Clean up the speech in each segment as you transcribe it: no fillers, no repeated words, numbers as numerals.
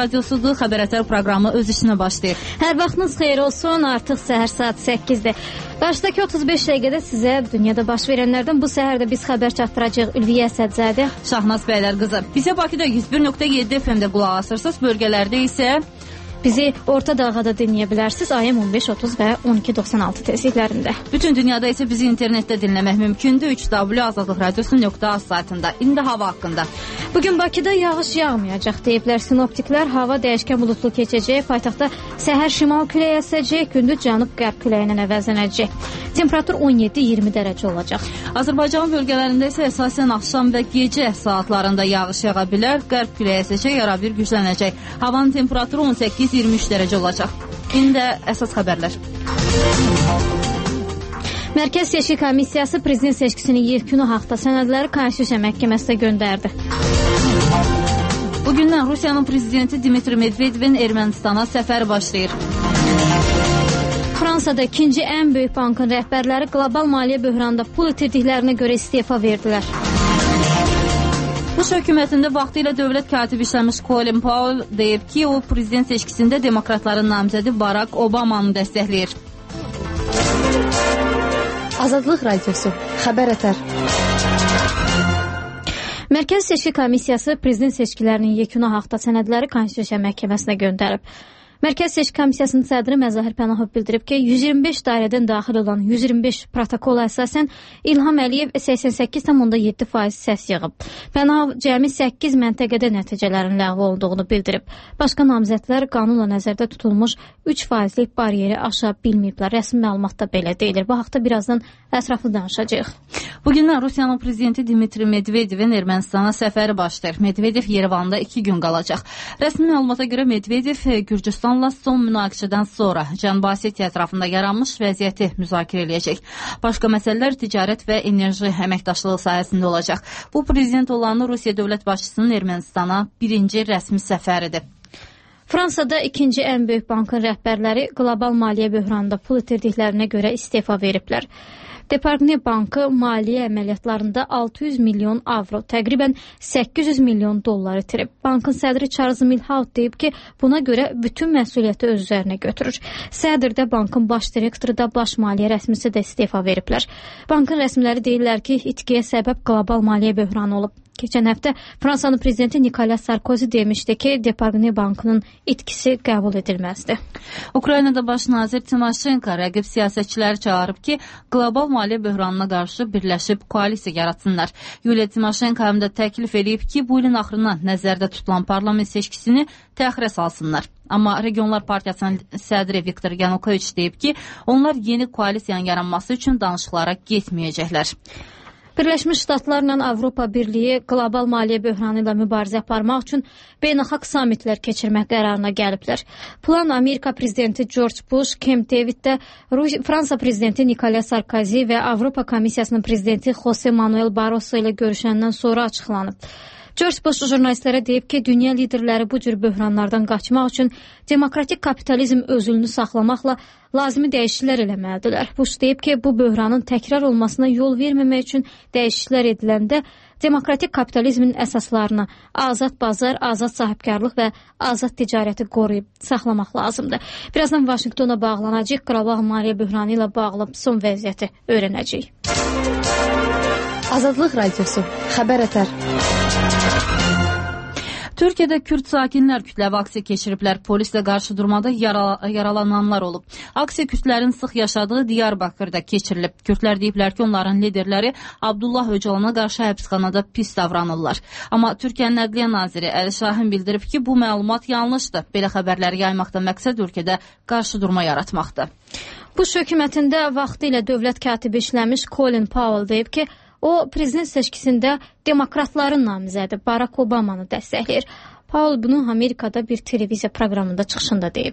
radiosudur. Xəbər Ətər proqramı öz işinə başlayır. Hər vaxtınız xeyir olsun. Artıq səhər saat 8-dir. Qarşıdakı 35 dəqiqədə sizə dünyada baş verənlərdən bu səhərdə biz xəbər çatdıracağıq. Ülviyə Əsədzadə, Şahnaz Bəylər qızı. Bizə Bakıda 101.7 FM-də qulaq asırsınız. Bölgələrdə isə bizi Orta Dalğada dinləyə bilərsiniz. AM 15.30 və 12.96 tezliklərində. Bütün dünyada isə bizi internetdə dinləmək mümkündür. 3W azadlıqradiosu.az saytında. İndi hava haqqında. Bugün Bakıda yağış yağmayacaq deyiblər sinoptiklər. Hava dəyişkən buludlu keçəcək. Paytaxtda səhər şimal küləyi əsəcək, gündüz cənub-qərb küləyi ilə əvəzlənəcək. Temperatur 17-20 dərəcə olacaq. Azərbaycan bölgələrində isə əsasən axşam və gecə saatlarında yağış yağa bilər. Qərb küləyi əsəcək, arabir güclənəcək. Havanın temperaturu 18-23 dərəcə olacaq. İndi əsas xəbərlər. Mərkəz Seçki Komissiyası prezident seçkisinin yekunu haqda sənədləri Konstitusiya Məhkəməsinə göndərdi. Bugündən Rusiyanın prezidenti Dmitri Medvedevin Ermənistana səfəri başlayır. Fransada ikinci ən böyük bankın rəhbərləri qlobal maliyyə böhranında pul itirdiklərinə görə istefa verdilər. Bush hökumətində vaxtilə dövlət katibi işləmiş Colin Powell deyib ki, o prezident seçkisində demokratların namizədi Barack Obamanı dəstəkləyir. Azadlıq Radiosu, Xəbər Ətər. Mərkəz Seçki Komissiyası prezident seçkilərinin yekunu haqda sənədləri Konstitusiya Məhkəməsinə göndərib. Mərkəz Seçki Komissiyasının sədri Məzahir Pənahov bildirib ki, 125 dairədən daxil olan 125 protokola əsasən İlham Əliyev 88,7% səs yığıb. Pənahov cəmi 8 məntəqədə nəticələrin ləğv olduğunu bildirib. Başqa namizədlər qanunla nəzərdə tutulmuş 3%lik bariyeri aşa bilməyiblər. Rəsmi məlumatda belə deyilir. Bu haqda birazdan ətraflı danışacağıq. Bugündən Rusiyanın prezidenti Dmitri Medvedevin Ermənistana səfəri başlayır. Medvedev Yerevanda 2 gün qalacaq. Rəsmi məlumata görə Medvedev Gürcüstanla son münaqişədən sonra Cənubi Osetiya ətrafında yaranmış vəziyyəti müzakirə edəcək. Başqa məsələlər ticarət və enerji əməkdaşlığı sahəsində olacaq. Bu prezident olanı Rusiya dövlət başçısının Ermənistana birinci rəsmi səfəridir. Fransada ikinci ən böyük bankın rəhbərləri qlobal maliyyə böhranında pul itirdiklərinə görə istefa veriblər. Department Bankı maliyyə əməliyyatlarında 600 milyon avro, təqribən 800 milyon dollar itirib. Bankın sədri Charles Milhaud deyib ki, buna görə bütün məsuliyyəti öz üzərinə götürür. Sədr də bankın baş direktoru da baş maliyyə rəsmisi də istefa veriblər. Bankın rəsmiləri deyirlər ki, itkiyə səbəb qlobal maliyyə böhranı olub. Keçən həftə Fransanın prezidenti Nicolas Sarkozy demişdi ki, Department Bankının itkisi qəbul edilməzdi. Ukraynada baş nazir Timoşenko rəqib siyasətçiləri çağırıb ki, qlobal maliyyə böhranına qarşı birləşib koalisiya yaratsınlar. Yuliya Timoşenko həm də təklif edib ki, bu ilin axırına nəzərdə tutulan parlament seçkisini təxirə salsınlar. Amma Regionlar Partiyasının sədri Viktor Yanukoviç deyib ki, onlar yeni koalisiyanın yaranması üçün danışıqlara getməyəcəklər. Birləşmiş Ştatlarla Avropa Birliyi qlobal maliyyə böhranı ilə mübarizə aparmaq üçün beynəlxalq sammitlər keçirmək qərarına gəliblər. Plan Amerika prezidenti George Bush, Camp Daviddə Fransa prezidenti Nicolas Sarkozy və Avropa Komissiyasının prezidenti Jose Manuel Barroso ilə görüşəndən sonra açıqlanıb. George Bush jurnalistlərə deyib ki, dünya liderləri bu cür böhranlardan qaçmaq üçün demokratik kapitalizm özülünü saxlamaqla lazımi dəyişikliklər eləməlidirlər. Bush deyib ki, bu böhranın təkrar olmasına yol verməmək üçün dəyişikliklər ediləndə demokratik kapitalizmin əsaslarını azad bazar, azad sahibkarlıq və azad ticarəti qoruyub saxlamaq lazımdır. Birazdan Vaşinqtona bağlanacaq, qlobal maliyyə böhranı ilə bağlı son vəziyyəti öyrənəcək. Azadlıq Radiosu, Xəbər Ətər. Türkiyədə Kürd sakinlər kütləvi aksiya keçiriblər. Polislə qarşı durmada yaralananlar olub. Aksiya kürdlərin sıx yaşadığı Diyarbakırda keçirilib. Kürdlər deyiblər ki, onların liderləri Abdullah Öcalana qarşı həbsxanada pis davranırlar. Amma Türkiyənin Ədliyyə naziri Əli Şahin bildirib ki, bu məlumat yanlışdır. Belə xəbərləri yaymaqda məqsəd ölkədə qarşı durma yaratmaqdır. Bush hökumətində vaxtilə dövlət katibi işləmiş Colin Powell deyib ki, o prezident seçkisində demokratların namizədi Barack Obamanı dəstəkləyir. Powell bunu Amerikada bir televiziya proqramında çıxışında deyib.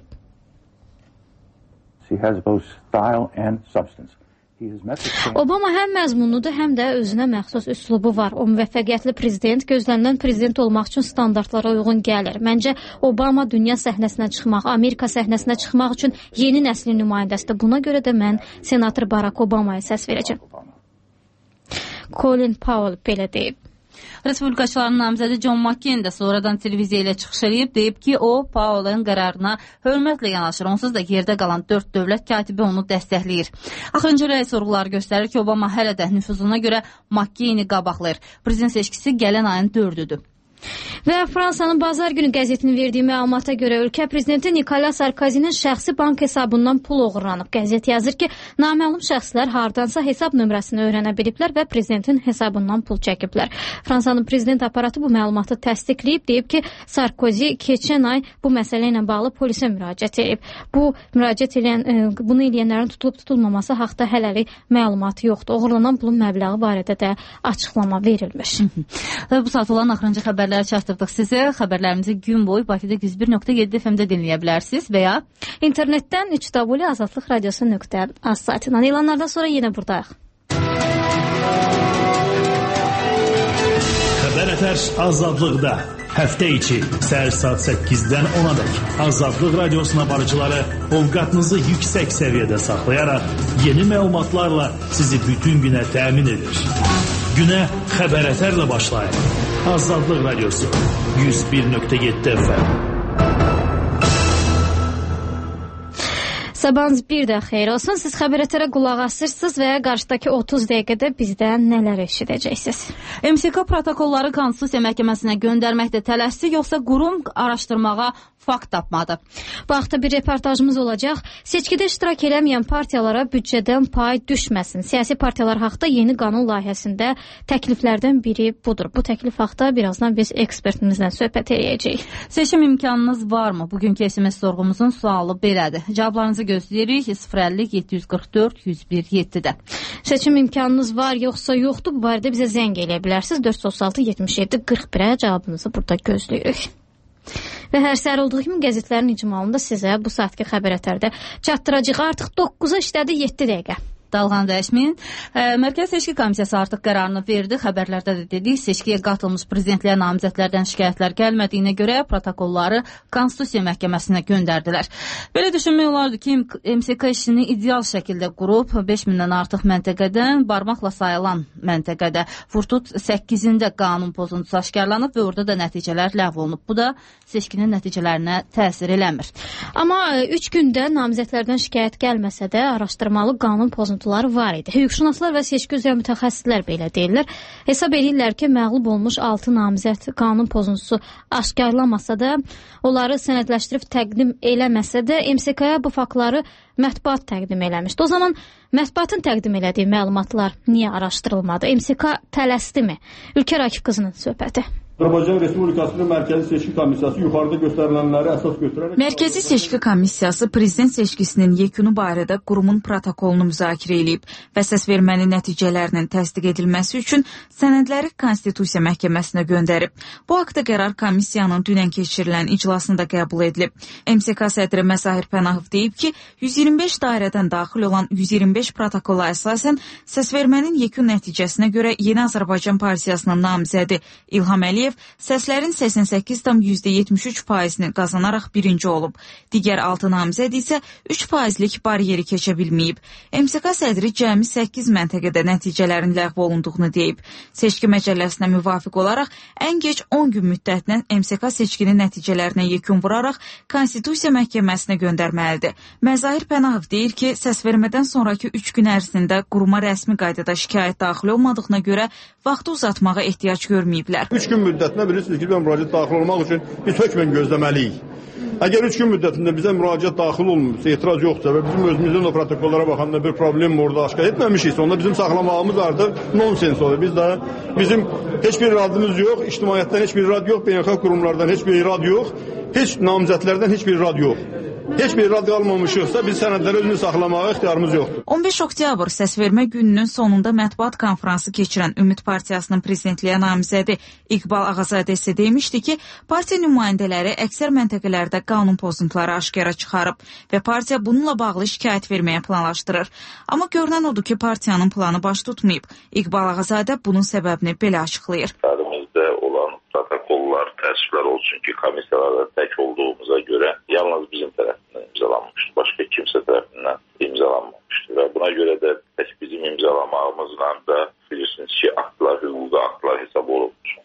Obama həm məzmunludur, həm də özünə məxsus üslubu var. O müvəffəqiyyətli prezident, gözlənilən prezident olmaq üçün standartlara uyğun gəlir. Məncə Obama dünya səhnəsinə çıxmaq, Amerika səhnəsinə çıxmaq üçün yeni nəslin nümayəndəsidir. Buna görə də mən senator Barack Obamaya səs verəcəm. Colin Powell belə deyib. Respublikaçıların namizədi John McCain də sonradan televiziya ilə çıxış edib, deyib ki, o, Powell'ın qərarına hörmətlə yanaşır. Onsuz da yerdə qalan 4 dövlət katibi onu dəstəkləyir. Axırıncı rəy sorğuları göstərir ki, Obama hələ də nüfuzuna görə McCain'i qabaqlayır. Prezident seçkisi gələn ayın 4-üdür. Və Fransanın Bazar günü qəzetinin verdiyi məlumata görə ölkə prezidenti Nicolas Sarkozinin şəxsi bank hesabından pul oğurlanıb. Qəzet yazır ki, naməlum şəxslər hardansa hesab nömrəsini öyrənə biliblər və prezidentin hesabından pul çəkiblər. Fransanın prezident aparatı bu məlumatı təsdiqləyib, deyib ki, Sarkozy keçən ay bu məsələ ilə bağlı polisə müraciət edib. Bunu eləyənlərin tutulub-tutulmaması haqda hələlik məlumat yoxdur. Oğurlanan pulun məbləği barədə də açıqlama verilmiş. Bu saat olan axırıncı xəbərlər çatdırdıq sizə. Xəbərlərimizi gün boyu Bakıda 101.7 FM-də dinləyə bilərsiniz və ya internetdən 3W Azadlıq Radiosu.az saytından. İlanlardan sonra yenə buradayıq. Xəbər Ətər Azadlıqda. Həftə içi səhər saat 8-dən 10-a dək Azadlıq Radiosuna barıcıları ovqatınızı yüksək səviyyədə saxlayaraq yeni məlumatlarla sizi bütün günə təmin edir. Günə Xəbər Ətərlə başlayın. Azadlıq Radiosu 101.7 FM. Sabahınız bir də xeyir olsun. Siz Xəbər Ətərə qulaq asırsınız və qarşıdakı 30 dəqiqədə bizdən nələr eşidəcəksiniz? MSK protokolları Konstitusiya Məhkəməsinə göndərməkdə tələsdi, yoxsa qurum araşdırmağa fakt tapmadı? Bu haqda bir reportajımız olacaq. Seçkidə iştirak eləməyən partiyalara büdcədən pay düşməsin. Siyasi partiyalar haqda yeni qanun layihəsində təkliflərdən biri budur. Bu təklif haqda birazdan biz ekspertimizlə söhbət edəcəyik. Seçim imkanınız varmı? Bugünkü SMS sorğumuzun sualı belədir. Cavablarınızı gözləyirik 050-744-101-7-də. Seçim imkanınız var yoxsa yoxdur? Bu barədə bizə zəng eləyə bilərsiniz. 436-77-41-ə cavabınızı burada gözləyirik. Və hər səhər olduğu kimi qəzetlərin icmalında sizə bu saatki Xəbər Ətərdə çatdıracaq. Artıq 9-a işlədi 7 dəqiqə. Dalğan Rəşmin, Mərkəzi Seçki Komissiyası artıq qərarını verdi. Xəbərlərdə də dedik, seçkiyə qatılmış prezidentliyə namizədlərdən şikayətlər gəlmədiyinə görə protokolları Konstitusiya Məhkəməsinə göndərdilər. Belə düşünmək olardı ki, MSK işini ideal şəkildə qurub 5000-dən artıq məntəqədən barmaqla sayılan məntəqədə Vurtut 8-də qanun pozuntusu aşkarlanıb və orada da nəticələr ləğv olunub. Bu da seçkinin nəticələrinə təsir eləmir. Amma 3 gündə namizədlərdən şikayət gəlməsə də araşdırmalı qanun pozuntuları var idi. Hüquqşünaslar və seçki üzrə mütəxəssislər belə deyirlər. Hesab edirlər ki, məğlub olmuş 6 namizəd qanun pozuntusu aşkarlamasa da, onları sənədləşdirib təqdim eləməsə də, MSK-ya bu faktları mətbuat təqdim eləmişdi. O zaman mətbuatın təqdim elədiyi məlumatlar niyə araşdırılmadı? MSK tələsdimi? Ülkər Akif qızının söhbəti. Azərbaycan Respublikasının Mərkəzi Seçki Komissiyası yuxarıda göstərilənləri əsas götürərək... Mərkəzi Seçki Komissiyası prezident seçkisinin yekunu barədə qurumun protokolunu müzakirə edib və səsvermənin nəticələrinin təsdiq edilməsi üçün sənədləri Konstitusiya Məhkəməsinə göndərib. Bu haqda qərar komissiyanın dünən keçirilən iclasında qəbul edilib. MSK sədri Məzahir Pənahov deyib ki, 125 dairədən daxil olan 125 protokola əsasən səsvermənin yekun nəticəsinə görə Yeni Azərbaycan Partiyasının namizədi İlham Əliyev səslərin 88,73%-ni qazanaraq birinci olub. Digər 6 namizəd isə 3%lik bariyeri keçə bilməyib. MSK sədri cəmi 8 məntəqədə nəticələrin ləğv olunduğunu deyib. Seçki məcəlləsinə müvafiq olaraq ən geç 10 gün müddətinə MSK seçkinin nəticələrinə yekun vuraraq Konstitusiya Məhkəməsinə göndərməlidir. Məzahir Pənahov deyir ki, səsvermədən sonraki 3 gün ərzində quruma rəsmi qaydada şikayət daxil olmadığına görə vaxtı uzatmağa ehtiyac görməyiblər. 3 gün müddətinə bilirsiniz ki, müraciət daxil olmaq üçün biz hökmən gözləməliyik. Əgər 3 gün müddətində bizə müraciət daxil olmursa, etiraz yoxsa və bizim özümüzdən o protokollara baxanda bir problem orada aşkar etməmişiksə, onda bizim saxlamağımız artıq nonsens olur. Bizim heç bir iradımız yox, ictimaiyyətdən heç bir irad yox, beynəlxalq qurumlardan heç bir irad yox, heç namizədlərdən heç bir irad yox. Heç bir irad qalmamışıqsa biz sənədləri özünü saxlamağa ixtiyarımız yoxdur. 15 oktyabr səsvermə gününün sonunda mətbuat konfransı keçirən Ümid Partiyasının prezidentliyə namizədi İqbal Ağazadə isə demişdi ki, partiya nümayəndələri əksər məntəqələrdə qanun pozuntuları aşkara çıxarıb və partiya bununla bağlı şikayət verməyə planlaşdırır. Amma görünən odur ki, partiyanın planı baş tutmayıb. İqbal Ağazadə bunun səbəbini belə açıqlayır. Əlimizdə olan protokollar, təəssüflər olsun ki, komissiyalarda tək olduğumuza görə yalnız bizim tərəfindən imzalanmışdır. Başqa kimsə tərəfindən imzalanmamışdır. Və buna görə də tək bizim imzalamağımızla da bilirsiniz ki, aktlar, hüquqi aktlar hesab olunmuşdur.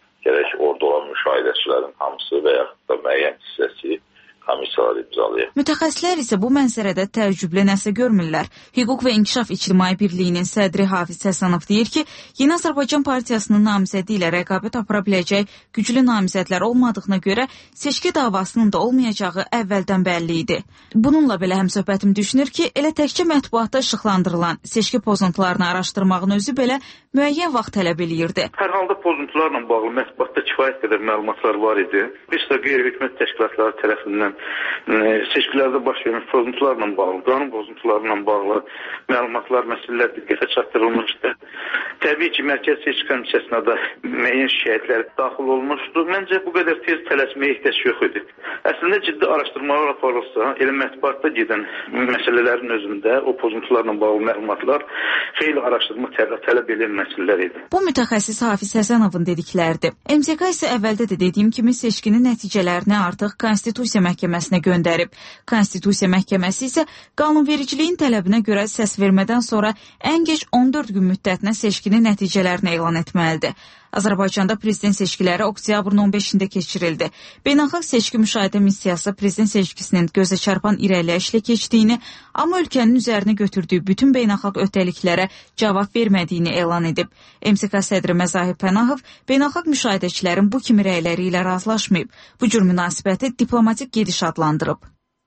komissiyalar imzalayır. Mütəxəssislər isə bu mənzərədə təəccüblü nəsə görmürlər. Hüquq və İnkişaf İctimai Birliyinin sədri Hafiz Həsənov deyir ki, Yeni Azərbaycan Partiyasının namizədi ilə rəqabət apara biləcək güclü namizədlər olmadığına görə seçki davasının da olmayacağı əvvəldən bəlli idi. Bununla belə həmsöhbətim düşünür ki, elə təkcə mətbuatda işıqlandırılan seçki pozuntularını araşdırmağın özü belə müəyyən vaxt tələb eləyirdi. Hər halda pozuntularla bağlı mətbuatda kifayət qədər məlumatlar var idi. Bir sıra qeyri-hökumət təşkilatları tərəfindən seçkilərdə baş vermiş pozuntularla bağlı, qanun pozuntularla bağlı məlumatlar, məsələlər diqqətə çatdırılmışdı. Təbii ki, Mərkəzi Seçki Komissiyasına da müəyyən şikayətlər daxil olmuşdu. Məncə bu qədər tez tələsməyə ehtiyac yox idi. Əslində ciddi araşdırmalar aparılsa, elə mətbuatda gedən məsələlərin özündə o pozuntularla bağlı məlumatlar xeyli araşdırma tələb edən məsələlər idi. Bu mütəxəssis Hafiz Həsənovun dedikləridir. MZK isə əvvəldə də dediyim kimi seçkinin nəticələrini artıq Konstitusiya Məhkəməsinə göndərib. Konstitusiya Məhkəməsi isə qanunvericiliyin tələbinə görə səs vermədən sonra ən gec 14 gün müddətinə seçkinin nəticələrini elan etməlidir. Azərbaycanda prezident seçkiləri oktyabrın 15-də keçirildi. Beynəlxalq seçki müşahidə missiyası prezident seçkisinin gözə çarpan irəliləyişlə keçdiyini, amma ölkənin üzərinə götürdüyü bütün beynəlxalq öhdəliklərə cavab vermədiyini elan edib. MZK sədri Məzahir Pənahov beynəlxalq müşahidəçilərin bu kimi rəyləri ilə razılaşmayıb. Bu cür münasibəti diplomatik gediş adlandırıb.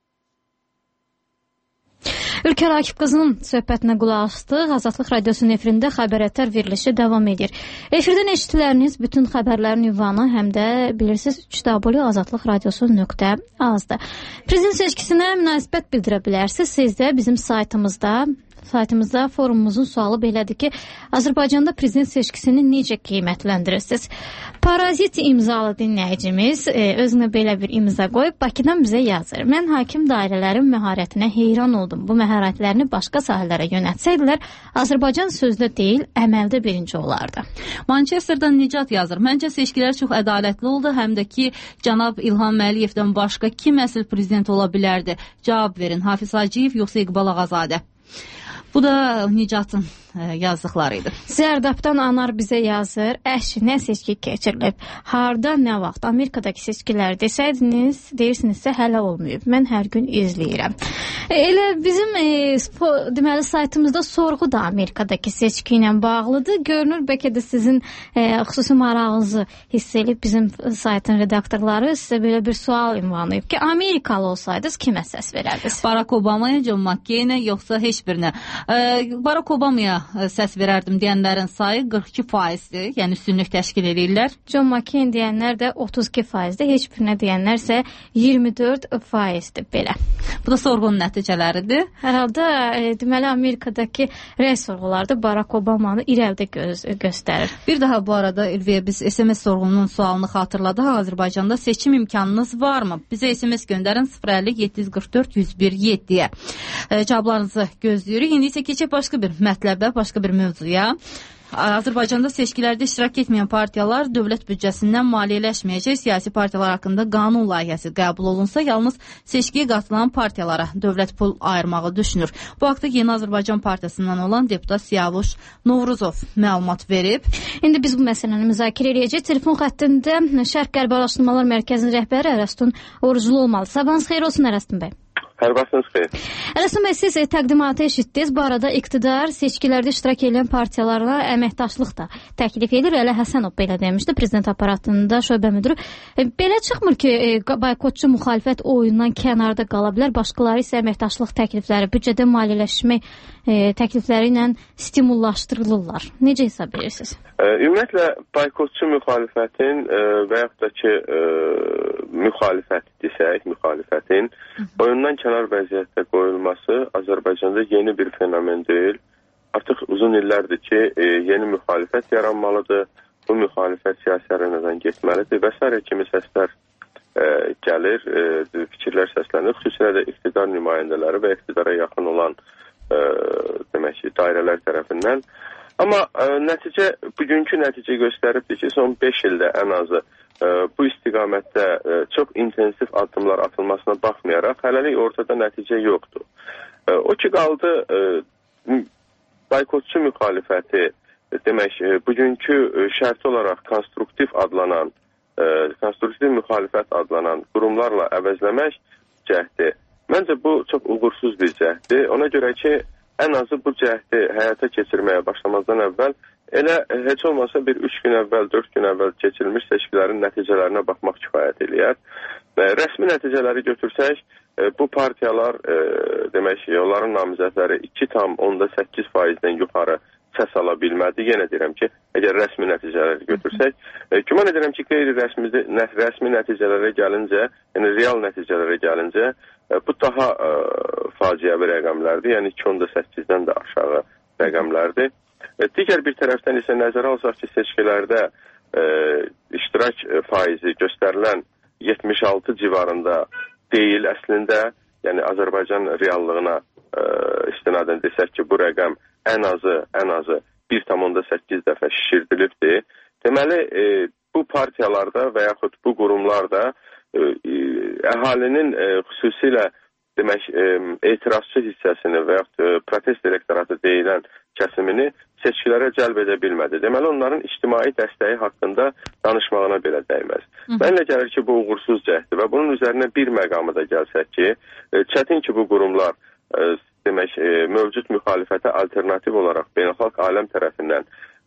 Ülkər Akif qızının söhbətinə qulaq asdıq. Azadlıq Radiosunun efirində xəbər verilişi davam edir. Efirdən eşitdiləriniz bütün xəbərlərin ünvanı həm də bilirsiniz www.azadlıqradiosu.az-da. Prezident seçkisinə münasibət bildirə bilərsiniz. Siz də bizim saytımızda forumumuzun sualı belədir ki, Azərbaycanda prezident seçkisini necə qiymətləndirirsiniz? Parazit imzalı dinləyicimiz özünə belə bir imza qoyub Bakıdan bizə yazır. Mən hakim dairələrin məharətinə heyran oldum. Bu məharətlərini başqa sahələrə yönətsəydilər, Azərbaycan sözlə deyil, əməldə birinci olardı. Manchesterdən Nicat yazır. Məncə seçkilər çox ədalətli oldu, həm də ki, cənab İlham Əliyevdən başqa kim əsl prezident ola bilərdi? Cavab verin, Hafiz Hacıyev yoxsa İqbal Ağazadə? Bu da Nicatın yazdıqları idi. Zərdabdan Anar bizə yazır. Nə seçki keçirilib? Harda, nə vaxt? Amerikadakı seçkiləri deyirsinizsə hələ olmayıb. Mən hər gün izləyirəm. Elə bizim deməli saytımızda sorğu da Amerikadakı seçki ilə bağlıdır. Görünür, bəlkə də sizin xüsusi marağınızı hiss edib bizim saytın redaktorları sizə belə bir sual ünvanlayıb ki, Amerikalı olsaydınız kimə səs verərdiniz? Barack Obama'ya, John McCain'ə yoxsa heç birinə? Barack Obama'ya səs verərdim deyənlərin sayı 42%-dir, yəni üstünlük təşkil edirlər. John McCain deyənlər də 32%-dir, heç birinə deyənlərsə 24%-dir belə. Bu da sorğunun nəticələridir. Hər halda deməli Amerikadakı rəy sorğularda Barack Obama'nı irəlidə göstərir. Bir daha bu arada Ülviyə biz SMS sorğunun sualını xatırladıq. Azərbaycanda seçim imkanınız varmı? Bizə SMS göndərin 050-744-101-7-yə. Cavablarınızı gözləyirik. İndi isə keçək başqa bir mətləbə, başqa bir mövzuya. Azərbaycanda seçkilərdə iştirak etməyən partiyalar dövlət büdcəsindən maliyyələşməyəcək. Siyasi partiyalar haqqında qanun layihəsi qəbul olunsa, yalnız seçkiyə qatılan partiyalara dövlət pul ayırmağı düşünür. Bu haqda Yeni Azərbaycan Partiyasından olan deputat Siyavuş Novruzov məlumat verib. İndi biz bu məsələni müzakirə edəcəyik. Telefon xəttində Şərq-Qərb Araşdırmalar Mərkəzinin rəhbəri Ərəstun Oruclu olmalı. Sabahınız xeyir olsun Ərəstun bəy. Hər vaxtınız xeyir. Ərəstun bəy, siz təqdimatı eşitdiniz. Bu arada iqtidar seçkilərdə iştirak edən partiyalarına əməkdaşlıq da təklif edir. Ələ Həsənov belə demişdi, prezident aparatında şöbə müdürü. Belə çıxmır ki, boykotçu müxalifət oyundan kənarda qala bilər, başqaları isə əməkdaşlıq təklifləri, büdcədə maliyyələşmə təklifləri ilə stimullaşdırılırlar. Necə hesab edirsiniz? Ümumiyyətlə, boykotçu müxalifətin və yaxud da ki, müxalifət desək, müxalifətin oyundan kənar vəziyyətdə qoyulması Azərbaycanda yeni bir fenomen deyil. Artıq uzun illərdir ki, yeni müxalifət yaranmalıdır, bu müxalifət siyasi arenadan getməlidir və s. kimi səslər gəlir, fikirlər səslənir, xüsusilə də iqtidar nümayəndələri və iqtidara yaxın olan demək ki, dairələr tərəfindən. Amma bugünkü nəticə göstəribdir ki, son 5 ildə ən azı bu istiqamətdə çox intensiv addımlar atılmasına baxmayaraq, hələlik ortada nəticə yoxdur. O ki qaldı, boykotçu müxalifəti, demək, bugünkü şərti olaraq konstruktiv müxalifət adlanan qurumlarla əvəzləmək cəhdi, məncə bu çox uğursuz bir cəhdi. Ona görə ki, ən azı bu cəhdi həyata keçirməyə başlamazdan əvvəl elə heç olmasa bir 3 gün əvvəl, 4 gün əvvəl keçirilmiş seçkilərin nəticələrinə baxmaq kifayət eləyər. Rəsmi nəticələri götürsək, bu partiyalar, demək ki, onların namizədləri 2,8%-dən yuxarı səs ala bilmədi. Yenə deyirəm ki, əgər rəsmi nəticələri götürsək, güman edirəm ki, qeyri-rəsmi nəticələrə gəlincə, yəni real nəticələrə gəlincə, bu daha faciəvi rəqəmlərdir. Yəni 2,8-dən də aşağı rəqəmlərdir. Digər bir tərəfdən isə nəzərə alsaq ki, seçkilərdə iştirak faizi göstərilən 76 civarında deyil əslində, yəni Azərbaycan reallığına istinadən desək ki, bu rəqəm ən azı 1,8 dəfə şişirdilibdir. Deməli, bu partiyalarda və yaxud bu qurumlarda əhalinin xüsusilə demək, etirazçı hissəsini və yaxud protest elektoratı deyilən kəsimini seçkilərə cəlb edə bilmədi. Deməli, onların ictimai dəstəyi haqqında danışmağına belə dəyməz. Mənlə gəlir ki, bu uğursuz cəhdir və bunun üzərinə bir məqamı da gəlsək ki, çətin ki, bu qurumlar demək, mövcud müxalifətə alternativ olaraq beynəlxalq aləm tərəfindən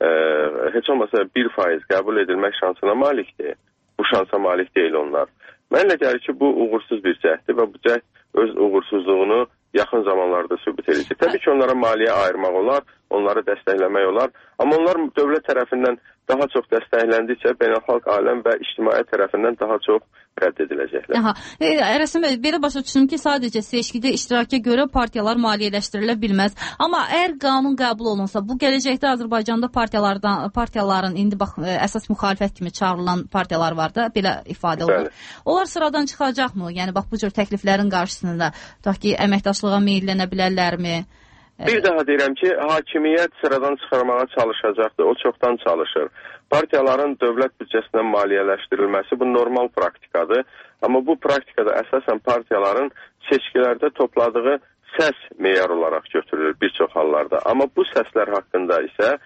heç olmasa 1% qəbul edilmək şansına malikdir. Bu şansa malik deyil onlar. Mənlə gəlir ki, bu uğursuz bir cəhdir və bu cəhd öz uğursuzluğunu yaxın zamanlarda sübut edəcək. Təbii ki, onlara maliyyə ayırmaq olar, onları dəstəkləmək olar. Amma onlar dövlət tərəfindən daha çox dəstəkləndikcə beynəlxalq aləm və ictimaiyyət tərəfindən daha çox rədd ediləcəklər. Rəsmi bəy, belə başa düşdüm ki, sadəcə seçkidə iştiraka görə partiyalar maliyyələşdirilə bilməz. Amma əgər qanun qəbul olunsa, bu gələcəkdə Azərbaycanda partiyaların indi bax əsas müxalifət kimi çağrılan partiyalar var da, belə ifadə olunur. Onlar sıradan çıxacaqmı? Yəni bax bu cür təkliflərin qarşısında tutaq ki, əməkdaşlığa meyllənə bilərlərmi? Bir daha deyirəm ki, hakimiyyət sıradan çıxarmağa çalışacaqdır, o çoxdan çalışır. Partiyaların dövlət büdcəsindən maliyyələşdirilməsi bu normal praktikadır. Amma bu praktikada əsasən partiyaların seçkilərdə topladığı səs meyar olaraq götürülür bir çox hallarda. Amma bu səslər haqqında isə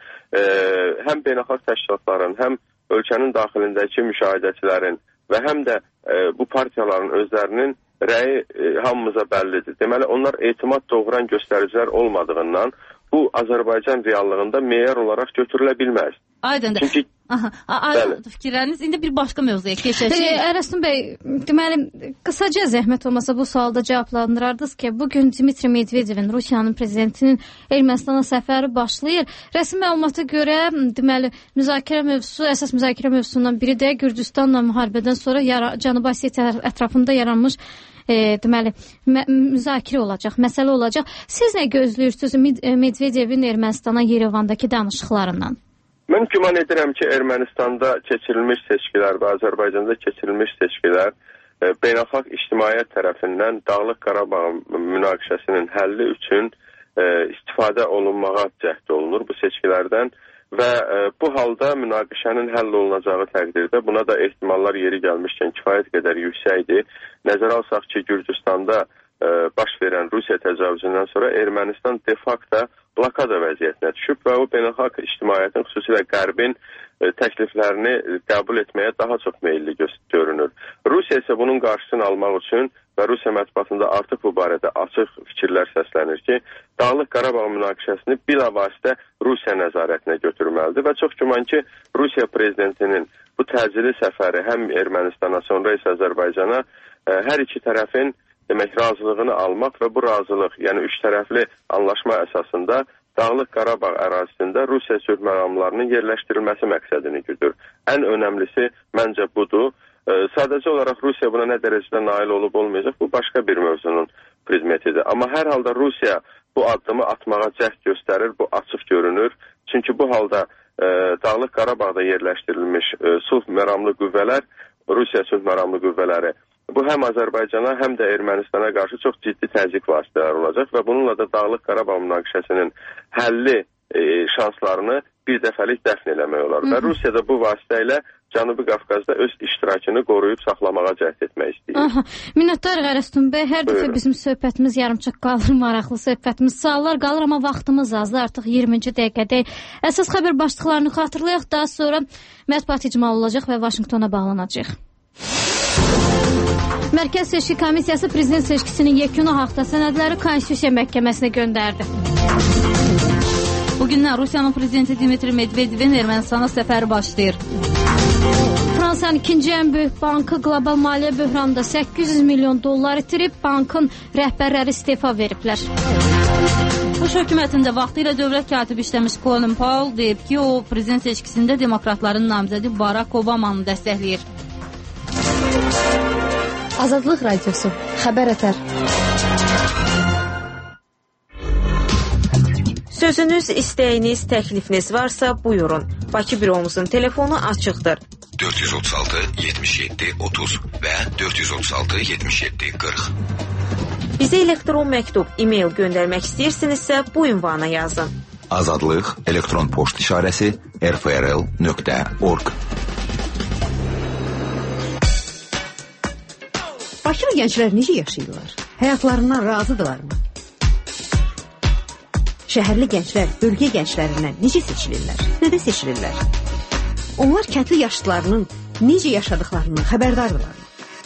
həm beynəlxalq təşkilatların, həm ölkənin daxilindəki müşahidəçilərin və həm də bu partiyaların özlərinin rəyi hamımıza bəllidir. Deməli, onlar etimad doğuran göstəricilər olmadığından bu Azərbaycan reallığında meyar olaraq götürülə bilməz. Aydındır. Çünki aydındır fikirləriniz. İndi bir başqa mövzuya keçəcək. Rəsmi bəy, deməli, qısaca zəhmət olmasa bu sualda cavablandırardınız ki, bugün Dmitri Medvedevin, Rusiyanın prezidentinin Ermənistana səfəri başlayır. Rəsmi məlumata görə, deməli, əsas müzakirə mövzusundan biri də Gürcüstanla müharibədən sonra Cənubi Osetiya ətrafında yaranmış deməli, müzakirə olacaq, məsələ olacaq. Siz nə gözləyirsiniz Medvedevin Ermənistana Yerevandakı danışıqlarından? Mən güman edirəm ki, Ermənistanda keçirilmiş seçkilər və Azərbaycanda keçirilmiş seçkilər beynəlxalq ictimaiyyət tərəfindən Dağlıq Qarabağ münaqişəsinin həlli üçün istifadə olunmağa cəhd olunur bu seçkilərdən və bu halda münaqişənin həll olunacağı təqdirdə buna da ehtimallar yeri gəlmişkən kifayət qədər yüksəkdir. Nəzərə alsaq ki, Gürcüstanda baş verən Rusiya təcavüzündən sonra Ermənistan de facto blokada vəziyyətinə düşüb və o beynəlxalq ictimaiyyətin, xüsusilə Qərbin təkliflərini qəbul etməyə daha çox meyilli görünür. Rusiya isə bunun qarşısını almaq üçün və Rusiya mətbuatında artıq bu barədə açıq fikirlər səslənir ki, Dağlıq Qarabağ münaqişəsini bilavasitə Rusiya nəzarətinə götürməlidir və çox güman ki, Rusiya prezidentinin bu təcili səfəri həm Ermənistana, sonra isə Azərbaycana hər iki tərəfin demək, razılığını almaq və bu razılıq, yəni üç tərəfli anlaşma əsasında Dağlıq Qarabağ ərazisində Rusiya sülh məqamlarının yerləşdirilməsi məqsədini güdür. Ən önəmlisi məncə budur. Sadəcə olaraq Rusiya buna nə dərəcədə nail olub olmayacaq, bu başqa bir mövzunun prizmetidir. Amma hər halda Rusiya bu addımı atmağa cəhd göstərir, bu açıq görünür. Çünki bu halda Dağlıq Qarabağda yerləşdirilmiş sülh məramlı qüvvələr, Rusiya sülh məramlı qüvvələri bu həm Azərbaycana, həm də Ermənistana qarşı çox ciddi təzyiq vasitələri olacaq və bununla da Dağlıq Qarabağ münaqişəsinin həlli şanslarını bir dəfəlik dəfn eləmək olar. Və Rusiya da bu vasitə ilə Cənubi Qafqazda öz iştirakını qoruyub saxlamağa cəhd etmək istəyir. Minnətdarıq Ərəstun bəy. Hər dəfə bizim söhbətimiz yarımçıq qalır, maraqlı söhbətimiz. Suallar qalır, amma vaxtımız azdır. Artıq 20-ci dəqiqədəyik. Əsas xəbər başlıqlarını xatırlayaq. Daha sonra mətbuat icmalı olacaq və Vaşinqtona bağlanacaq. Mərkəz Seçki Komissiyası prezident seçkisinin yekunu haqda sənədləri Konstitusiya Məhkəməsinə göndərdi. Bugündən Rusiyanın prezidenti Dmitri Medvedevin Ermənistana səfəri başlayır. Fransanın ikinci ən böyük bankı qlobal maliyyə böhranında 800 milyon dollar itirib, bankın rəhbərləri istefa veriblər. Bush hökumətində vaxtı ilə dövlət katibi işləmiş Colin Powell deyib ki, o prezident seçkisində demokratların namizədi Barack Obamanı dəstəkləyir. Azadlıq Radiosu. Xəbər ətər. Sözünüz, istəyiniz, təklifiniz varsa buyurun. Bakı büromuzun telefonu açıqdır. 436 77 30 və 436 77 40. Bizə elektron məktub, e-mail göndərmək istəyirsinizsə bu ünvana yazın. Azadlıq elektron poçt işarəsi rfrl.org. Bakılı gənclər necə yaşayırlar? Həyatlarından razıdırlarmı? Şəhərli gənclər bölgə gənclərindən necə seçilirlər? Nədə seçilirlər? Onlar kəndli yaşlılarının necə yaşadıklarının xəbərdardırlar.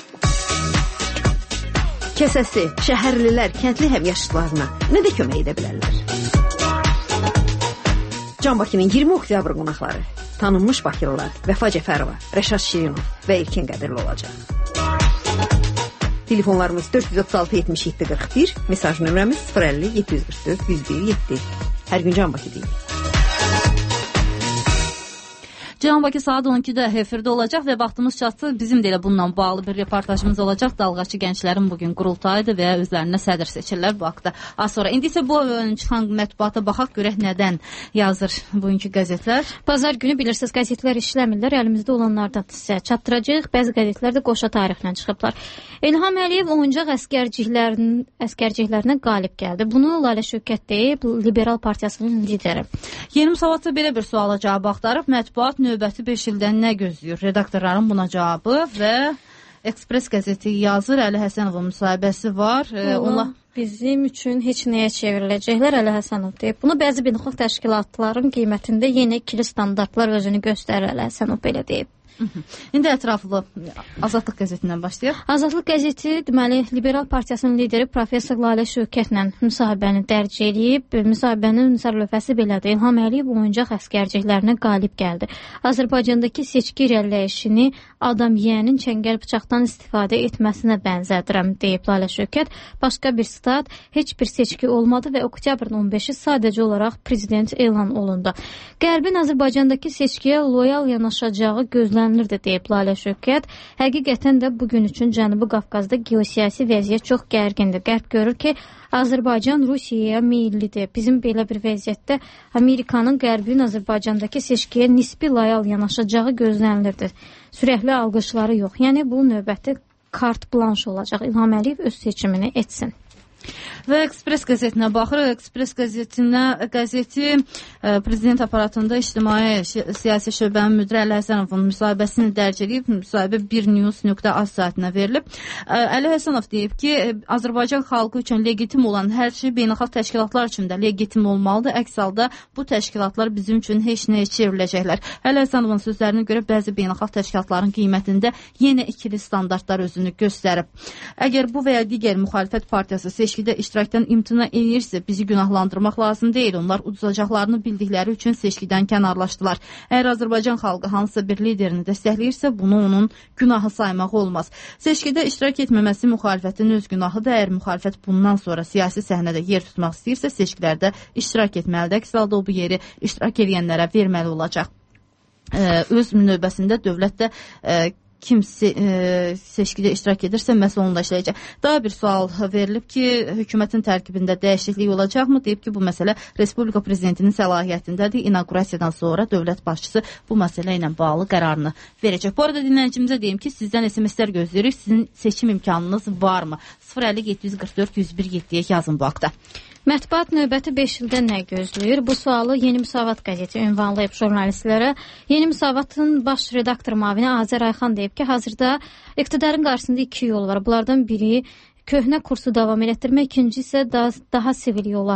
Kəsəsi, şəhərlilər kəndli həmyaşıdlarına nədə kömək edə bilərlər? Can Bakının 20 oktyabr qonaqları tanınmış bakılılar Vəfa Cəfərova, Rəşad Şirinov və İlkin Qədirli olacaq. Telefonlarımız 436 77 41, mesaj nömrəmiz 050 744 101 7. Hər gün Can Bakı deyil. Can Bakı saat 12-də efirdə olacaq və vaxtımız çatdı. Bizim də elə bununla bağlı bir reportajımız olacaq. Dalğaçı gənclərin bugün qurultayıdır və özlərinə sədr seçirlər bu haqda. Az sonra. İndi isə bu çıxan mətbuata baxaq, görək nədən yazır bugünkü qəzetlər. Bazar günü bilirsiniz, qəzetlər işləmirlər. Əlimizdə olanlardan sizə çatdıracaq. Bəzi qəzetlər də qoşa tarixlə çıxıblar. İlham Əliyev oyuncaq əsgərciklərinə qalib gəldi. Bunu Lalə Şövkət deyib, Liberal Partiyasının lideri. Yeni Müsavatda belə bir suala cavab axtarıb. Mətbuat növbəti 5 ildən nə gözləyir? Redaktorların buna cavabı və Ekspres qəzeti yazır. Əli Həsənovun müsahibəsi var. Onlar bizim üçün heç nəyə çevriləcəklər, Əli Həsənov deyib. Bunu bəzi beynəlxalq təşkilatların qiymətində yeni ikili standartlar özünü göstərir, Əli Həsənov belə deyib. İndi ətraflı Azadlıq qəzetindən başlayaq. Azadlıq qəzeti deməli Liberal Partiyasının lideri professor Lalə Şövkətlə müsahibəni dərc edib. Müsahibənin sərlövhəsi belədir. İlham Əliyev oyuncaq əsgərciklərinə qalib gəldi. Azərbaycandakı seçki irəliləyişini adam yeyənin çəngəl bıçaqdan istifadə etməsinə bənzədirəm deyib Lalə Şövkət. Başqa bir stat, heç bir seçki olmadı və oktyabrın 15-i sadəcə olaraq prezident elan olundu. Qərbin Azərbaycandakı seçkiyə loyal yanaşacağı gözlənilirdi deyib Lalə Şövkət. Həqiqətən də bugün üçün Cənubi Qafqazda geosiyasi vəziyyət çox gərgindir. Qərb görür ki, Azərbaycan Rusiyaya meyillidir. Bizim belə bir vəziyyətdə Amerikanın Qərbin Azərbaycandakı seçkiyə nisbi loyal yanaşacağı gözlənilirdi. Sürəkli alqışları yox. Yəni bu növbəti kart blanş olacaq. İlham Əliyev öz seçimini etsin. Və Ekspres qəzetinə baxırıq. Ekspres qəzeti prezident aparatında ictimai siyasi şöbənin müdiri Əli Həsənovun müsahibəsini dərc edib. Müsahibə 1news.az saytına verilib. Əli Həsənov deyib ki, Azərbaycan xalqı üçün legitim olan hər şey beynəlxalq təşkilatlar üçün də legitim olmalıdır. Əks halda bu təşkilatlar bizim üçün heç nəyə çevriləcəklər. Əli Həsənovun sözlərinə görə bəzi beynəlxalq təşkilatların qiymətində yenə ikili standartlar özünü göstərib. Əgər bu və ya digər müxalifət partiyası seçkidə iştirakdan imtina edirsə, bizi günahlandırmaq lazım deyil. Onlar uduzacaqlarını bildikləri üçün seçkidən kənarlaşdılar. Əgər Azərbaycan xalqı hansısa bir liderini dəstəkləyirsə, bunu onun günahı saymaq olmaz. Seçkidə iştirak etməməsi müxalifətin öz günahıdır. Əgər müxalifət bundan sonra siyasi səhnədə yer tutmaq istəyirsə, seçkilərdə iştirak etməlidir. Əks halda o bu yeri iştirak edənlərə verməli olacaq. Öz növbəsində dövlət də kimsə seçkidə iştirak edirsə, məhz onunla işləyəcək. Daha bir sual verilib ki, hökumətin tərkibində dəyişiklik olacaqmı? Deyib ki, bu məsələ Respublika Prezidentinin səlahiyyətindədir. İnaqurasiyadan sonra dövlət başçısı bu məsələ ilə bağlı qərarını verəcək. Bu arada dinləyicimizə deyim ki, sizdən SMS-lər gözləyirik. Sizin seçim imkanınız varmı? 050 744 101 7-yə yazın bu haqda. Mətbuat növbəti 5 ildə nə gözləyir? Bu sualı Yeni Müsavat qəzeti ünvanlayıb jurnalistlərə. Yeni Müsavatın baş redaktor müavini Azər Ayxan deyib ki, hazırda iqtidarın qarşısında 2 yol var. Bunlardan biri köhnə kursu davam elətdirmək, ikincisi isə daha sivil yola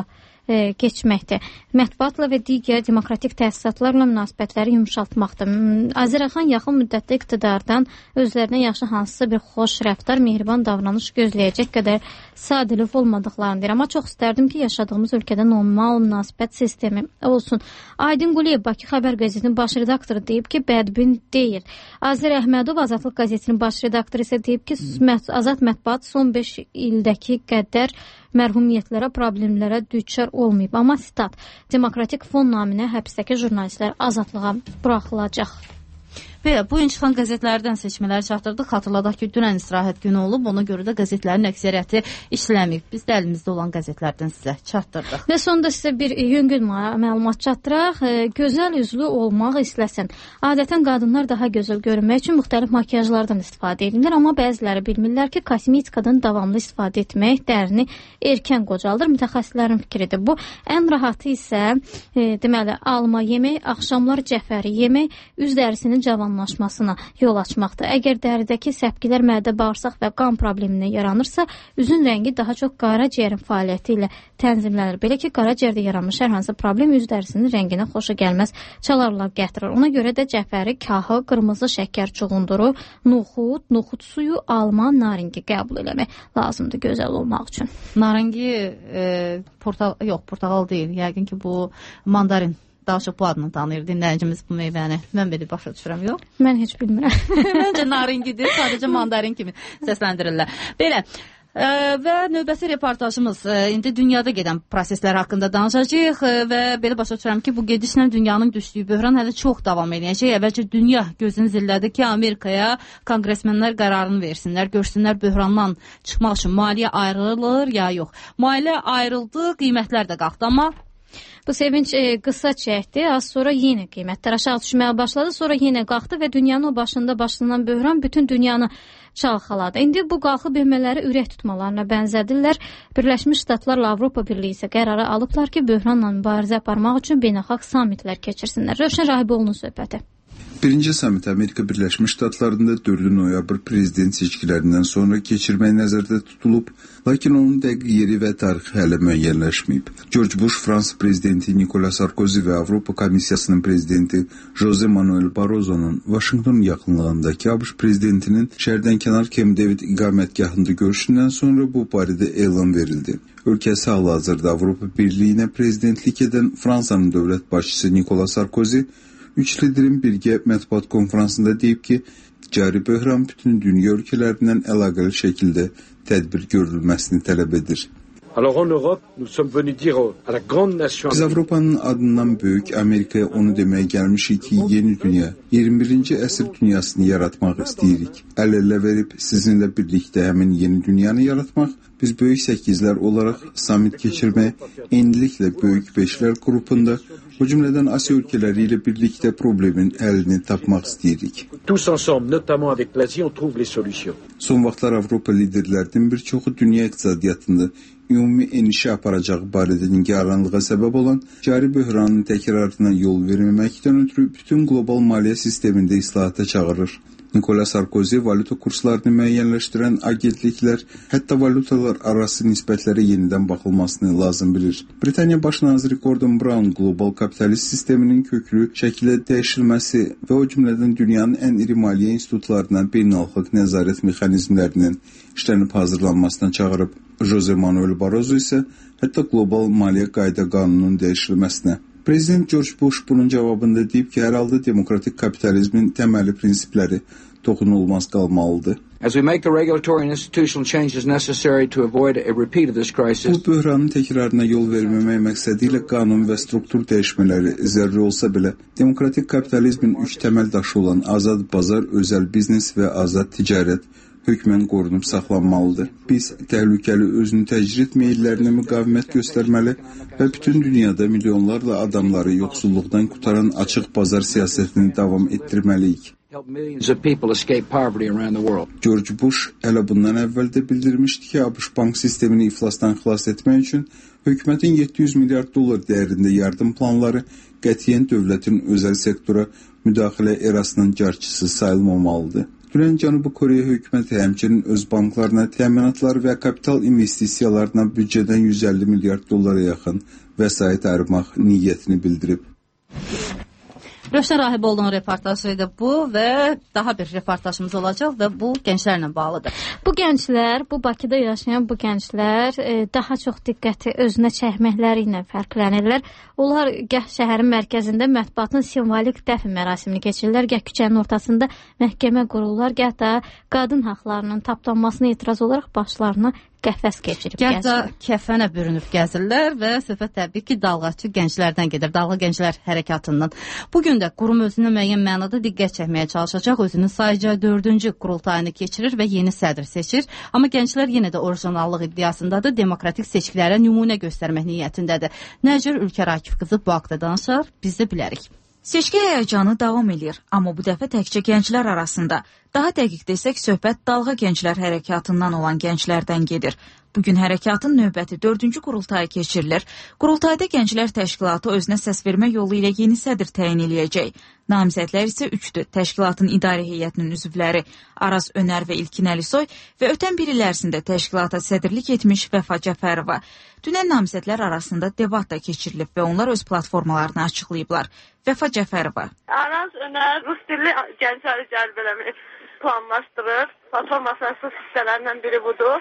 keçməkdir. Mətbuatla və digər demokratik təsisatlarla münasibətləri yumşaltmaqdır. Azərbaycan yaxın müddətdə iqtidardan özlərinə yaxşı hansısa bir xoş rəftar, mehriban davranış gözləyəcək qədər sadəlöv olmadıqlarını deyir. Amma çox istərdim ki, yaşadığımız ölkədə normal münasibət sistemi olsun. Aydın Quliyev, Bakı Xəbər qəzetinin baş redaktoru deyib ki, bədbin deyil. Azər Əhmədov, Azadlıq qəzetinin baş redaktoru isə deyib ki, Azad mətbuat son 5 ildəki qədər mərhumiyyətlərə, problemlərə düçar olmayıb. Amma sitat, demokratik fon naminə həbsdəki jurnalistlər azadlığa buraxılacaq. Belə, bu gün çıxan qəzetlərdən seçmələri çatdırdıq. Xatırladaq ki, dünən istirahət günü olub. Ona görə də qəzetlərin əksəriyyəti işləməyib. Biz də əlimizdə olan qəzetlərdən sizə çatdırdıq. Və sonda sizə bir yüngül məlumat çatdıraq. Gözəl üzlü olmaq istəsən. Adətən qadınlar daha gözəl görünmək üçün müxtəlif makiyajlardan istifadə edirlər. Amma bəziləri bilmirlər ki, kosmetikadan davamlı istifadə etmək dərini erkən qocaldır. Mütəxəssislərin fikridir. Bu ən rahatı isə deməli, alma yemək, axşamlar cəfəri yemək, üz dərisinin cavanlaşmasına yol açmaqdır. Əgər dəridəki səpkilər mədə, bağırsaq və qan probleminə yaranırsa, üzün rəngi daha çox qaraciyərin fəaliyyəti ilə tənzimlənir. Belə ki, qaraciyərdə yaranmış hər hansı problem üz dərisinin rənginə xoşa gəlməz çalarlar gətirir. Ona görə də cəfəri, kahı, qırmızı şəkər çuğunduru, noxud suyu, alma, naringi qəbul eləmək lazımdır gözəl olmaq üçün. Naringi portağal deyil. Yəqin ki, bu mandarin. Daha çox bu adını tanıyır dinləyicimiz bu meyvəni. Mən belə başa düşürəm, yox? Mən heç bilmirəm. Məncə naringidir, sadəcə mandarin kimi səsləndirirlər. Belə, və növbəti reportajımız indi dünyada gedən proseslər haqqında danışacağıq və belə başa düşürəm ki, bu gedişlə dünyanın düşdüyü böhran hələ çox davam edəcək. Əvvəlcə dünya gözünü zillədi ki, Amerikaya konqresmenlər qərarını versinlər, görsünlər böhrandan çıxmaq üçün maliyyə ayrılır ya yox. Maliyyə ayrıldı, qiymətlər də qalxdı, amma bu sevinç qısa çəkdi, az sonra yenə qiymətlər aşağı düşməyə başladı, sonra yenə qalxdı və dünyanın o başında başlanan böhran bütün dünyanı çalxaladı. İndi bu qalxıb büyümələri ürək tutmalarına bənzədirlər. Birləşmiş Ştatlarla Avropa Birliyi isə qərarı alıblar ki, böhranla mübarizə aparmaq üçün beynəlxalq sammitlər keçirsinlər. Rövşən Rahiboğlu'nun söhbəti. Birinci samit Amerika Birleşmiş Ştatlarında 4 noyabr prezident seçkilərindən sonra keçirmək nəzərdə tutulub, lakin onun dəqiq yeri və tarixi hələ müəyyənləşməyib. George Bush, Fransa prezidenti Nicolas Sarkozy və Avropa Komissiyasının prezidenti Jose Manuel Barroso'nun Washington yaxınlığındakı ABŞ prezidentinin şəhərdənkənar Camp David iqamətgahında görüşündən sonra bu barədə elan verildi. Ölkəsi hal-hazırda Avropa Birliyinə prezidentlik edən Fransanın dövlət başçısı Nicolas Sarkozy, 3 liderin birgə mətbuat konferansında deyib ki, cari böhran bütün dünya ölkələrindən əlaqəli şəkildə tədbir görülməsini tələb edir. Biz Avropanın adından böyük Amerikaya onu deməyə gəlmişik ki, yeni dünya, 21-ci əsr dünyasını yaratmaq istəyirik. Əl-ələ verib sizinlə birlikdə həmin yeni dünyanı yaratmaq, biz böyük 8-lər olaraq samit keçirmək, eyniliklə böyük 5-lər qrupunda, o cümlədən Asiya ölkələri ilə birlikdə problemin əlini tapmaq istəyirik. Son vaxtlar Avropa liderlərinin bir çoxu dünya iqtisadiyyatında ümumi enişə aparacağı barədə nigaranlığa səbəb olan cari böhranın təkrarına yol verməməkdən ötürü bütün qlobal maliyyə sistemində islahata çağırır. Nicolas Sarkozy valyuta kurslarını müəyyənləşdirən agentliklər, hətta valyutalar arası nisbətlərə yenidən baxılmasını lazım bilir. Britaniya Baş naziri Gordon Brown qlobal kapitalist sisteminin köklü şəkildə dəyişilməsi və o cümlədən dünyanın ən iri maliyyə institutlarından beynəlxalq nəzarət mexanizmlərinin işlənib hazırlanmasına çağırıb. Jose Manuel Barroso isə hətta qlobal maliyyə qayda qanununun dəyişilməsinə. Prezident George Bush bunun cavabında deyib ki, hər halda demokratik kapitalizmin təməli prinsipləri toxunulmaz qalmalıdır. Bu böhranın təkrarına yol verməmək məqsədi ilə qanun və struktur dəyişmələri zəruri olsa belə, demokratik kapitalizmin 3 təməl daşı olan azad bazar, özəl biznes və azad ticarət hökmən qorunub saxlanmalıdır. Biz təhlükəli özünü təcrid etməyirlərinə müqavimət göstərməli və bütün dünyada milyonlarla adamları yoxsulluqdan qutaran açıq bazar siyasətini davam etdirməliyik. George Bush hələ bundan əvvəl də bildirmişdi ki, ABŞ bank sistemini iflasdan xilas etmək üçün hökumətin 700 milyard dollar dəyərində yardım planları qətiyyən dövlətin özəl sektora müdaxilə erasının carçısı sayılmamalıdır. Dünən Cənubi Koreya hökuməti həmçinin öz banklarına təminatlar və kapital investisiyalarına büdcədən 150 milyard dollara yaxın vəsait ayırmaq niyyətini bildirib. Rövşən Rahiboğlu'nun reportajıydı bu və daha bir reportajımız olacaq və bu gənclərlə bağlıdır. Bu gənclər, bu Bakıda yaşayan bu gənclər daha çox diqqəti özünə çəkməkləri ilə fərqlənirlər. Onlar gəh şəhərin mərkəzində mətbuatın simvolik dəfn mərasimini keçirirlər, gəh küçənin ortasında məhkəmə qururlar, gəh də qadın haqlarının tapdanmasına etiraz olaraq başlarına qəfəs keçirib gəzirlər. Gəncə kəfənə bürünüb gəzirlər və söhbət təbii ki, dalğaçı gənclərdən gedir, dalğa gənclər hərəkatından. Bugün də qurum özünə müəyyən mənada diqqət çəkməyə çalışacaq, özünün sayıca 4-cü qurultayını keçirir və yeni sədr seçir. Amma gənclər yenə də orijinallıq iddiasındadır, demokratik seçkilərə nümunə göstərmək niyyətindədir. Nəcür Ülkər Akif qızı bu haqda danışar, biz də bilərik. Seçki həyəcanı davam edir, amma bu dəfə təkcə gənclər arasında. Daha dəqiq desək, söhbət dalğa gənclər hərəkatından olan gənclərdən gedir. Bugün hərəkatın növbəti 4-cü qurultayı keçirilir. Qurultayda Gənclər Təşkilatı özünə səs vermə yolu ilə yeni sədr təyin eləyəcək. Namizədlər isə 3-dür. Təşkilatın idarə heyətinin üzvləri Araz Önər və İlkin Əlisoy və ötən bir il ərzində təşkilata sədrlik etmiş Vəfa Cəfərova. Dünən namizədlər arasında debat da keçirilib və onlar öz platformalarını açıqlayıblar. Vəfa Cəfərova. Araz Önər rus dilli gəncləri cəlb eləmək planlaşdırır. Platformasının əsas hissələrindən biri budur.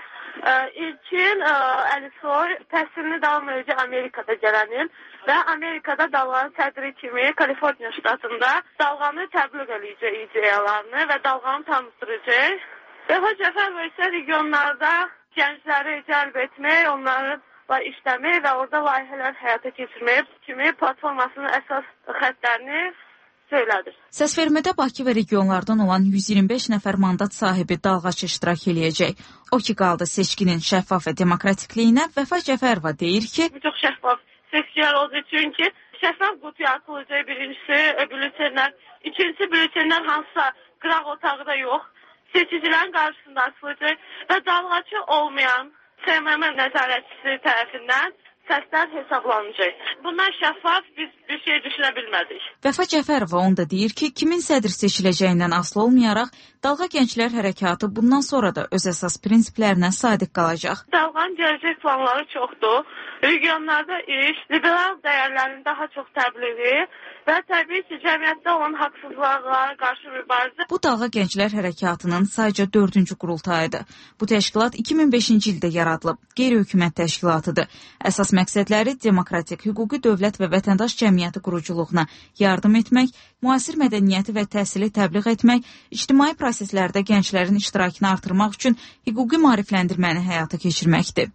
İlkin Əlisoy təhsilini davam edəcək Amerikada gələnil və Amerikada dalğanın sədri kimi Kaliforniya ştatında dalğanı təbliğ edəcək ideyalarını və dalğanı tanıtdıracaq. Vəfa Cəfərova isə regionlarda gəncləri cəlb etmək, onlarla işləmək və orada layihələr həyata keçirmək kimi platformasının əsas xəttlərini söylədir. Səsvermədə Bakı və regionlardan olan 125 nəfər mandat sahibi dalğaçı iştirak eləyəcək. O ki qaldı seçkinin şəffaf və demokratikliyinə, Vəfa Cəfərova deyir ki, çox şəffaf seçkilər olacaq, çünki şəffaf qutuya atılacaq birincisi bültenlər, ikincisi bültenlər hansısa qıraq otağı da yox, seçicilərin qarşısında atılacaq və dalğaçı olmayan SMM nəzarətçisi tərəfindən səslər hesablanacaq. Bundan şəffaf biz bir şey düşünə bilmədik. Vəfa Cəfərova onda deyir ki, kimin sədr seçiləcəyindən asılı olmayaraq, Dalğa Gənclər Hərəkatı bundan sonra da öz əsas prinsiplərinə sadiq qalacaq. Dalğanın gələcək planları çoxdur. Regionlarda iş, liberal dəyərlərin daha çox təbliği və təbii ki, cəmiyyətdə olan haqsızlıqlara qarşı mübarizə. Bu Dalğa Gənclər Hərəkatının sayca 4-cü qurultayıdır. Bu təşkilat 2005-ci ildə yaradılıb, qeyri-hökumət təşkilatıdır. Əsas məqsədləri demokratik, hüquqi dövlət və vətəndaş cəmiyyəti quruculuğuna yardım etmək, müasir mədəniyyəti və təhsili təbliğ etmək, ictimai proseslərdə gənclərin iştirakını artırmaq üçün hüquqi maarifləndirməni həyata keçirməkdir.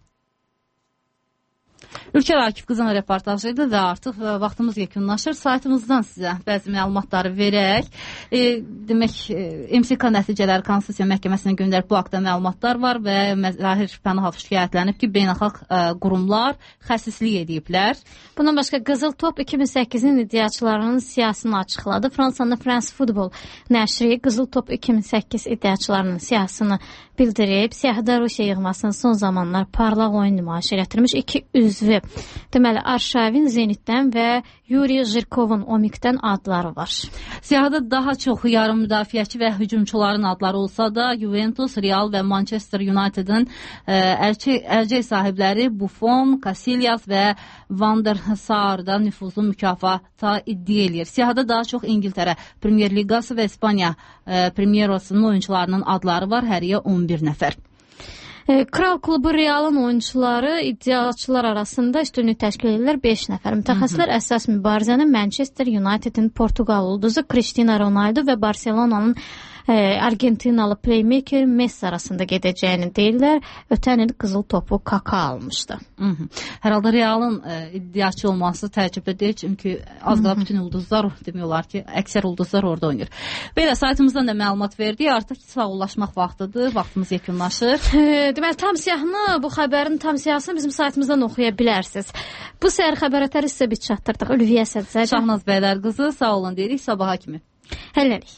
Ülkər Akif qızının reportajıydı və artıq vaxtımız yekunlaşır. Saytımızdan sizə bəzi məlumatları verək. Demək, MSK nəticələri Konstitusiya Məhkəməsinə göndərib bu haqda məlumatlar var və Zahir Pənahov şikayətlənib ki, beynəlxalq qurumlar xəsislik ediblər. Bundan başqa Qızıl Top 2008-in iddiaçılarının siyasını açıqladı. Fransanın France Football nəşri Qızıl Top 2008 iddiaçılarının siyasını bildirib. Siyahıda Rusiya yığmasının son zamanlar parlaq oyun nümayiş elətdirmiş iki üzvü, deməli Arşavin Zenitdən və Yuri Jirkovun Omikdən adları var. Siyahıda daha çox yarım müdafiəçi və hücumçuların adları olsa da, Juventus, Real və Manchester United'ın əlcək sahibləri Buffon, Casillas və Van der Sar da nüfuzlu mükafata iddia eləyir. Siyahıda daha çox İngiltərə Premier Liqası və İspaniya Premieros'unun oyuncularının adları var, həriyə 11 nəfər. Kral klubu Real'ın oyuncuları iddiaçılar arasında üstünlük təşkil edirlər 5 nəfər. Mütəxəssislər əsas mübarizəni Manchester United'in Portugal ulduzu Cristiano Ronaldo və Barcelona'nın Argentinalı playmaker Messi arasında gedəcəyini deyirlər. Ötən il qızıl topu Kaka almışdı. Hər halda Real'ın iddiaçı olması təəccüblü deyil, çünki az qala bütün ulduzlar demək olar ki, əksər ulduzlar orada oynayır. Belə saytımızdan da məlumat verdik. Artıq sağollaşmaq vaxtıdır. Vaxtımız yekunlaşır. Deməli, tam siyahını, bu xəbərin tam siyahısını bizim saytımızdan oxuya bilərsiniz. Bu səhər xəbərətləri sizə biz çatdırdıq. Ülviyə Sədzədə. Şahnaz Bəydər qızı, sağ olun deyirik. Sabaha kimi. Hələlik.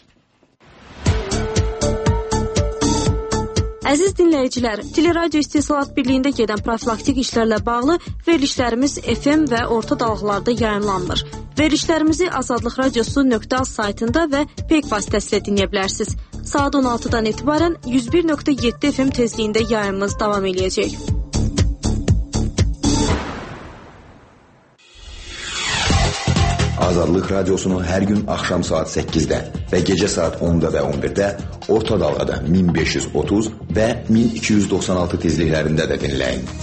Əziz dinləyicilər, Teleradio İstehsalat Birliyində gedən profilaktik işlərlə bağlı verilişlərimiz FM və orta dalğalarda yayımlanmır. Verilişlərimizi azadlıqradiosu.az saytında və PEK vasitəsilə dinləyə bilərsiniz. saat 16-dan etibarən 101.7 FM tezliyində yayımımız davam edəcək. Azadlıq Radiosunu hər gün axşam saat 8-də və gecə saat 10-da və 11-də orta dalğada 1530 və 1296 tezliklərində də dinləyin.